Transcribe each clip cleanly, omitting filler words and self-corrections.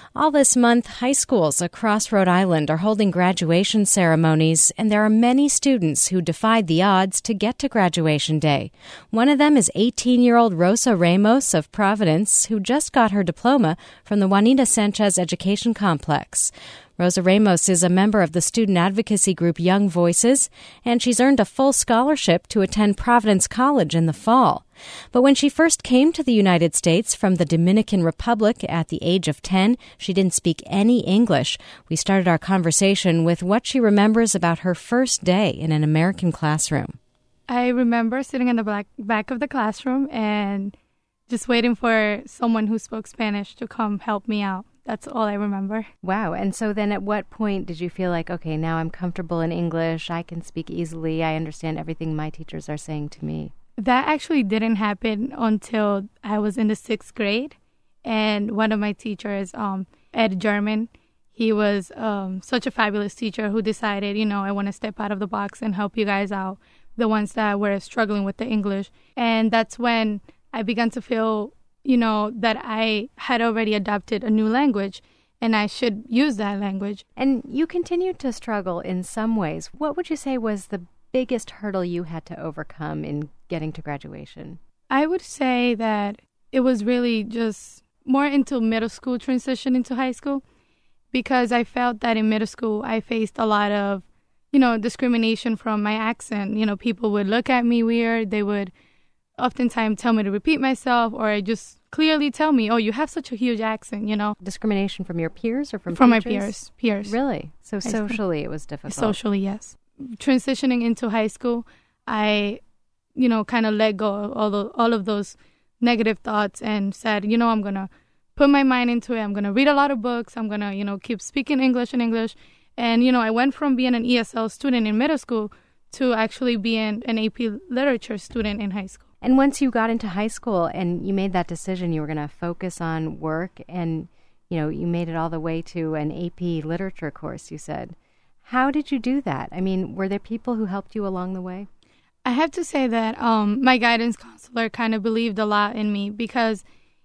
All this month, high schools across Rhode Island are holding graduation ceremonies, and there are many students who defied the odds to get to graduation day. One of them is 18-year-old Rosa Ramos of Providence, who just got her diploma from the Juanita Sanchez Education Complex. Rosa Ramos is a member of the student advocacy group Young Voices, and she's earned a full scholarship to attend Providence College in the fall. But when she first came to the United States from the Dominican Republic at the age of 10, she didn't speak any English. We started our conversation with what she remembers about her first day in an American classroom. I remember sitting in the back of the classroom and just waiting for someone who spoke Spanish to come help me out. That's all I remember. Wow. And so then at what point did you feel like, okay, now I'm comfortable in English, I can speak easily, I understand everything my teachers are saying to me? That actually didn't happen until I was in the 6th grade. And one of my teachers, Ed German, he was such a fabulous teacher who decided, I want to step out of the box and help you guys out, the ones that were struggling with the English. And that's when I began to feel that I had already adopted a new language and I should use that language. And you continued to struggle in some ways. What would you say was the biggest hurdle you had to overcome in getting to graduation? I would say that it was really just more into middle school transition into high school, because I felt that in middle school I faced a lot of, discrimination from my accent. People would look at me weird. They would oftentimes tell me to repeat myself, or just clearly tell me, oh, you have such a huge accent, Discrimination from your peers or from my teachers? peers. Really? So socially it was difficult? Socially, yes. Transitioning into high school, I, kind of let go of all of those negative thoughts and said, I'm going to put my mind into it. I'm going to read a lot of books. I'm going to, keep speaking English. And, I went from being an ESL student in middle school to actually being an AP literature student in high school. And once you got into high school and you made that decision, you were going to focus on work and, you made it all the way to an AP literature course, you said. How did you do that? I mean, were there people who helped you along the way? I have to say that my guidance counselor kind of believed a lot in me because,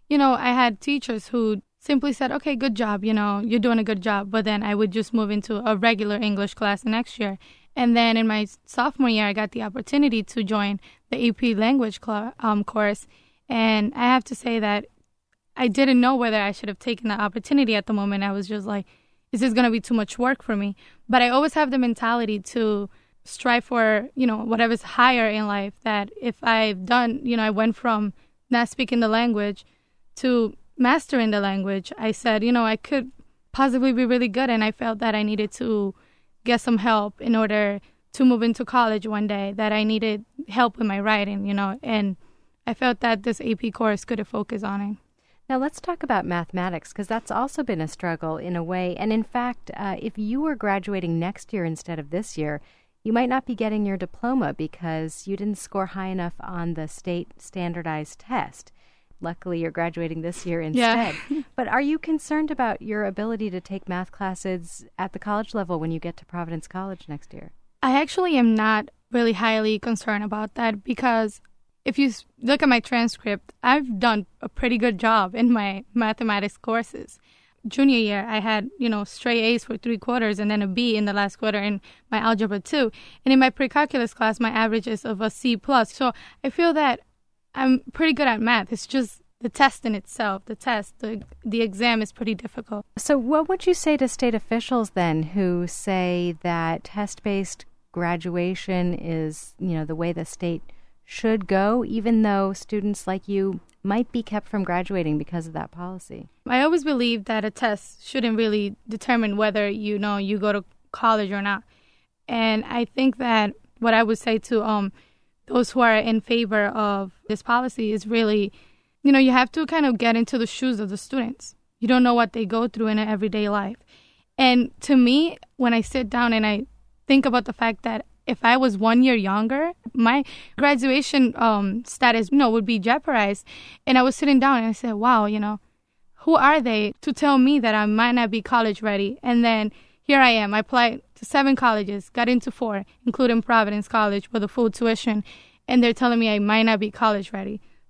I had teachers who simply said, okay, good job, you're doing a good job. But then I would just move into a regular English class the next year. And then in my sophomore year, I got the opportunity to join the AP language course. And I have to say that I didn't know whether I should have taken that opportunity at the moment. I was just like, is this going to be too much work for me? But I always have the mentality to strive for, whatever's higher in life, that if I've done, I went from not speaking the language to mastering the language, I said, I could possibly be really good. And I felt that I needed to get some help in order to move into college one day, that I needed help with my writing, and I felt that this AP course could have focused on it. Now let's talk about mathematics, because that's also been a struggle in a way. And in fact, if you were graduating next year instead of this year, you might not be getting your diploma because you didn't score high enough on the state standardized test. Luckily, you're graduating this year instead. Yeah. But are you concerned about your ability to take math classes at the college level when you get to Providence College next year? I actually am not really highly concerned about that because if you look at my transcript, I've done a pretty good job in my mathematics courses. Junior year, I had, straight A's for 3 quarters and then a B in the last quarter in my Algebra 2. And in my pre-calculus class, my average is of a C+. So I feel that I'm pretty good at math. It's just the test in itself, the exam is pretty difficult. So what would you say to state officials then who say that test-based graduation is, the way the state should go, even though students like you might be kept from graduating because of that policy? I always believe that a test shouldn't really determine whether, you go to college or not. And I think that what I would say to those who are in favor of this policy is really, you have to kind of get into the shoes of the students. You don't know what they go through in an everyday life. And to me, when I sit down and I think about the fact that if I was 1 year younger, my graduation status, would be jeopardized. And I was sitting down and I said, wow, who are they to tell me that I might not be college ready? And then here I am. I applied to 7 colleges, got into 4, including Providence College with a full tuition. And they're telling me I might not be college ready.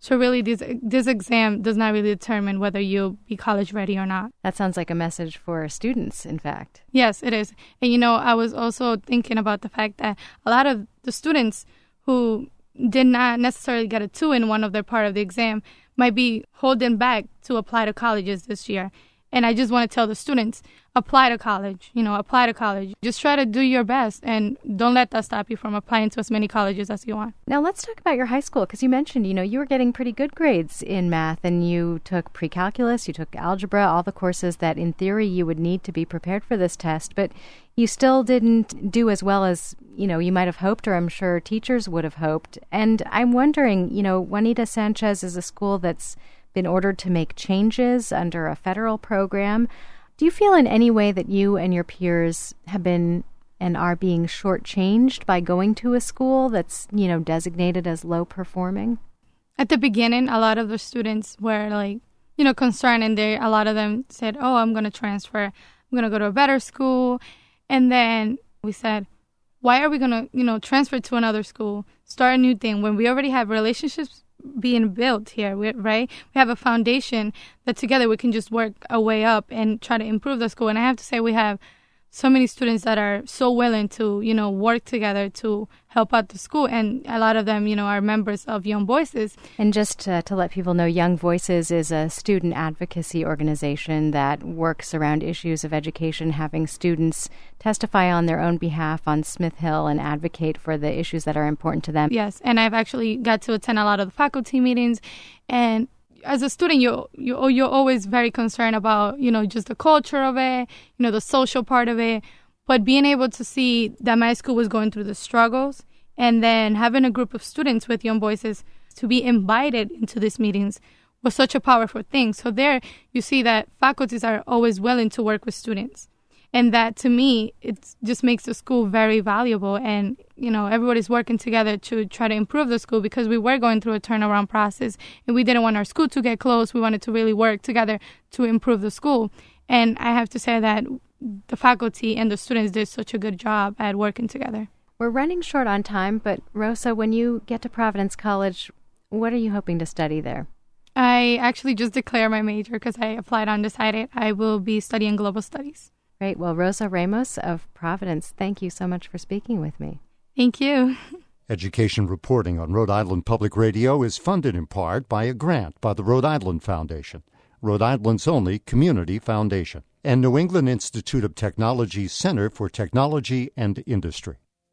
So really, this exam does not really determine whether you'll be college ready or not. That sounds like a message for students, in fact. Yes, it is. And, I was also thinking about the fact that a lot of the students who did not necessarily get a 2 in one of their part of the exam might be holding back to apply to colleges this year. And I just want to tell the students, apply to college, apply to college. Just try to do your best and don't let that stop you from applying to as many colleges as you want. Now let's talk about your high school, because you mentioned, you were getting pretty good grades in math, and you took pre-calculus, you took algebra, all the courses that in theory you would need to be prepared for this test, but you still didn't do as well as, you might have hoped, or I'm sure teachers would have hoped. And I'm wondering, Juanita Sanchez is a school that's been ordered to make changes under a federal program. Do you feel in any way that you and your peers have been and are being shortchanged by going to a school that's, designated as low performing? At the beginning, a lot of the students were concerned, and a lot of them said, oh, I'm going to transfer. I'm going to go to a better school. And then we said, why are we going to, transfer to another school, start a new thing when we already have relationships being built here, right? We have a foundation that together we can just work our way up and try to improve the school. And I have to say, we have so many students that are so willing to, work together to help out the school. And a lot of them, are members of Young Voices. And just to let people know, Young Voices is a student advocacy organization that works around issues of education, having students testify on their own behalf on Smith Hill and advocate for the issues that are important to them. Yes, and I've actually got to attend a lot of the faculty meetings. And as a student, you're always very concerned about, just the culture of it, the social part of it. But being able to see that my school was going through the struggles, and then having a group of students with Young Voices to be invited into these meetings was such a powerful thing. So there you see that faculties are always willing to work with students. And that, to me, it just makes the school very valuable. And, everybody's working together to try to improve the school, because we were going through a turnaround process and we didn't want our school to get closed. We wanted to really work together to improve the school. And I have to say that the faculty and the students did such a good job at working together. We're running short on time, but Rosa, when you get to Providence College, what are you hoping to study there? I actually just declared my major because I applied undecided. I will be studying global studies. Great. Well, Rosa Ramos of Providence, thank you so much for speaking with me. Thank you. Education reporting on Rhode Island Public Radio is funded in part by a grant by the Rhode Island Foundation, Rhode Island's only community foundation, and New England Institute of Technology's Center for Technology and Industry.